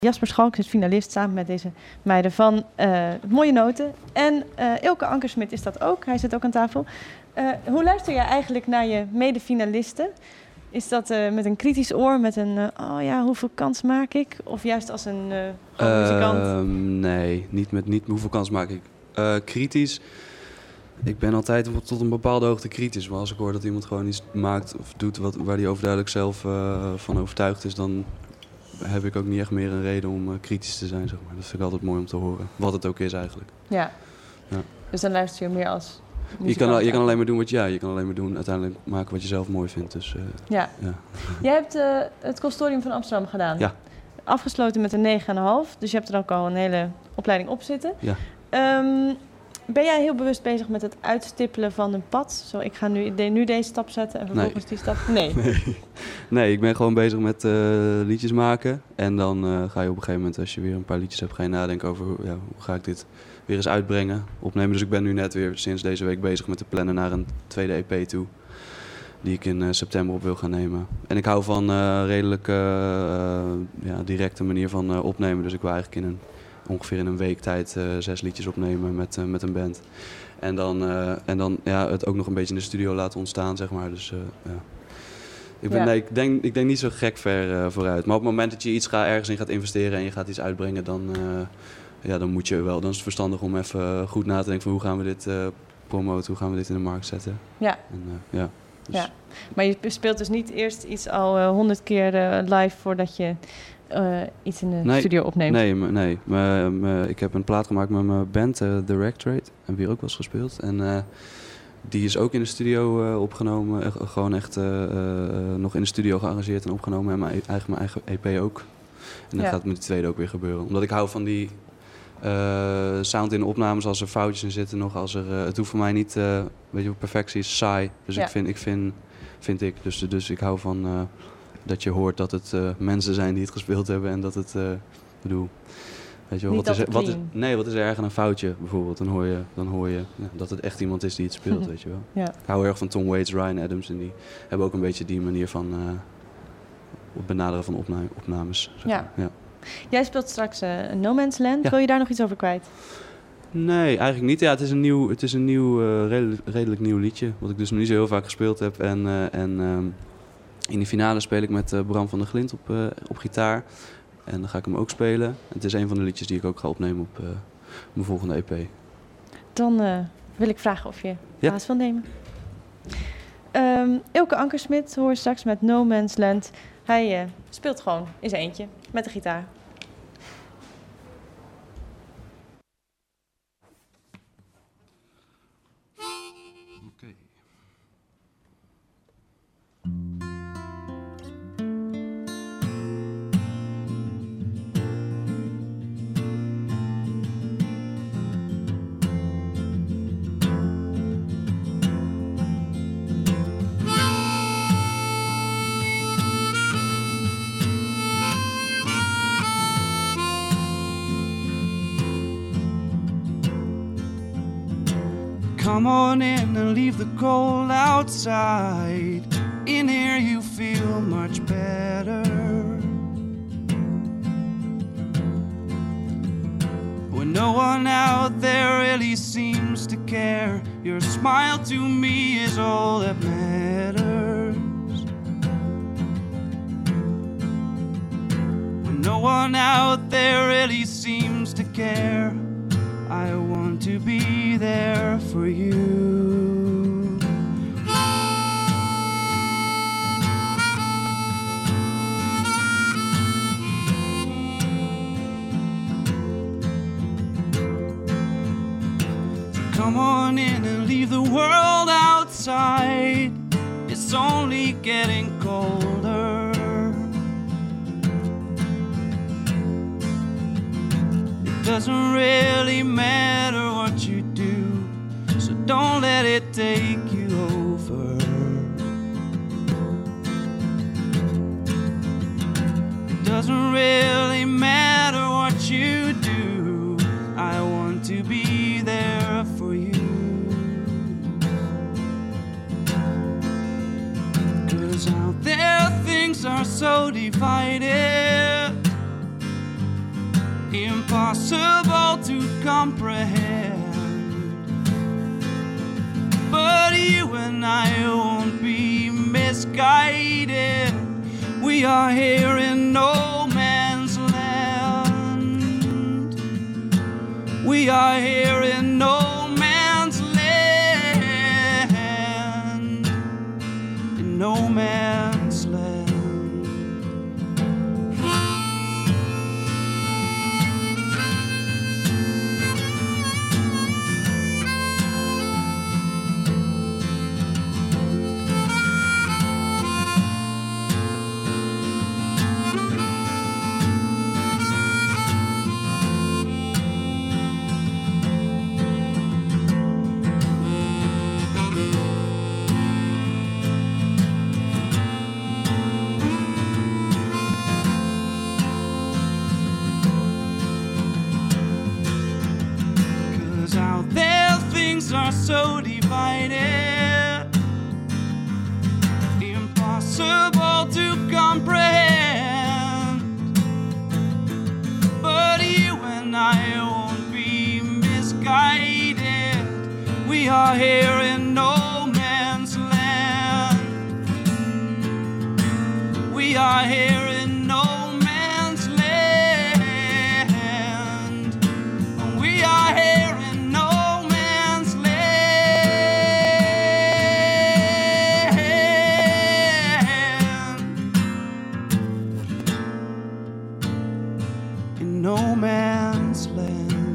Jasper Schalks is finalist samen met deze meiden van Mooie Noten. En Ilke Ankersmit is dat ook. Hij zit ook aan tafel. Hoe luister jij eigenlijk naar je medefinalisten? Is dat met een kritisch oor, met een hoeveel kans maak ik? Of juist als een muzikant? Nee, niet hoeveel kans maak ik. Kritisch. Ik ben altijd tot een bepaalde hoogte kritisch. Maar als ik hoor dat iemand gewoon iets maakt of doet waar hij overduidelijk zelf van overtuigd is, dan heb ik ook niet echt meer een reden om kritisch te zijn, zeg maar. Dat vind ik altijd mooi om te horen. Wat het ook is eigenlijk. Ja. Dus dan luister je meer als muzikant. Je kan alleen maar doen je kan alleen maar doen, uiteindelijk maken wat je zelf mooi vindt. Dus, ja. Jij hebt het Consortium van Amsterdam gedaan. Ja. Afgesloten met een 9,5. Dus je hebt er ook al een hele opleiding op zitten. Ja. Ben jij heel bewust bezig met het uitstippelen van een pad? Zo, ik ga nu deze stap zetten en vervolgens die stap? Nee, ik ben gewoon bezig met liedjes maken. En dan ga je op een gegeven moment, als je weer een paar liedjes hebt, ga je nadenken over hoe ga ik dit weer eens uitbrengen, opnemen. Dus ik ben nu net weer sinds deze week bezig met te plannen naar een tweede EP toe. Die ik in september op wil gaan nemen. En ik hou van redelijk directe manier van opnemen. Dus ik wil eigenlijk ongeveer in een week tijd 6 liedjes opnemen met een band. En dan het ook nog een beetje in de studio laten ontstaan, zeg maar. Dus ik denk niet zo gek ver vooruit. Maar op het moment dat je ergens in gaat investeren en je gaat iets uitbrengen, dan moet je wel. Dan is het verstandig om even goed na te denken van hoe gaan we dit promoten, hoe gaan we dit in de markt zetten. Ja. Dus. Ja. Maar je speelt dus niet eerst iets al 100 keer live voordat je iets in de studio opneemt? Nee. Ik heb een plaat gemaakt met mijn band, The Rectorate. Hebben we hier ook wel eens gespeeld. En die is ook in de studio opgenomen. Gewoon echt nog in de studio gearrangeerd en opgenomen. En mijn eigen EP ook. En dan gaat het met die tweede ook weer gebeuren. Omdat ik hou van die sound in de opnames, als er foutjes in zitten nog. Het hoeft voor mij niet, perfectie is saai. Dus vind ik. Dus ik hou van dat je hoort dat het mensen zijn die het gespeeld hebben. En dat het, weet je wel, wat is er erg aan een foutje bijvoorbeeld? Dan hoor je dat het echt iemand is die het speelt, weet je wel. Ja. Ik hou erg van Tom Waits, Ryan Adams. En die hebben ook een beetje die manier van benaderen van opnames. Zeg maar. Ja. Jij speelt straks No Man's Land. Ja. Wil je daar nog iets over kwijt? Nee, eigenlijk niet. Ja, het is een redelijk nieuw liedje. Wat ik dus nog niet zo heel vaak gespeeld heb. En in de finale speel ik met Bram van der Glint op gitaar. En dan ga ik hem ook spelen. Het is een van de liedjes die ik ook ga opnemen op mijn volgende EP. Dan wil ik vragen of je plaats wil nemen. Ilke Ankersmit hoor je straks met No Man's Land. Hij speelt gewoon in zijn eentje met de gitaar. Oké. Come on in and leave the cold outside. In here you feel much better. When no one out there really seems to care, your smile to me is all that matters. When no one out there really seems to care, I want to be there for you. So come on in and leave the world outside. It's only getting colder. It doesn't really matter what you do, so don't let it take you over. It doesn't really matter what you do, I want to be there for you. 'Cause out there things are so divided. impossible to comprehend. But you and I won't be misguided. We are here in no man's land. We are here in no man's land. In no man's land. 'Cause out there things are so divided, impossible to comprehend. But you and I won't be misguided. We are here in no man's land. We are here in no man's land. We are here in no man's land. In no man's land.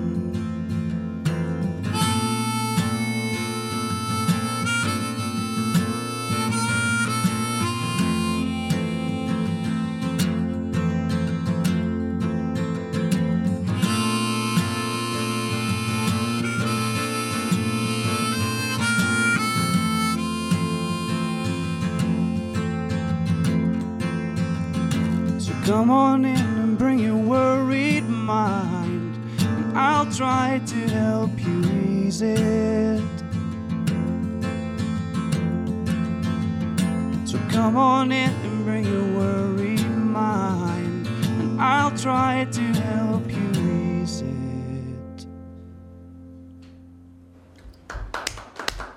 Come on in and bring your worried mind, and I'll try to help you ease it. So come on in and bring your worried mind, and I'll try to help you ease it.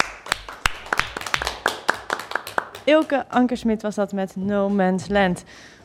Ilke Ankersmit was dat met No Man's Land.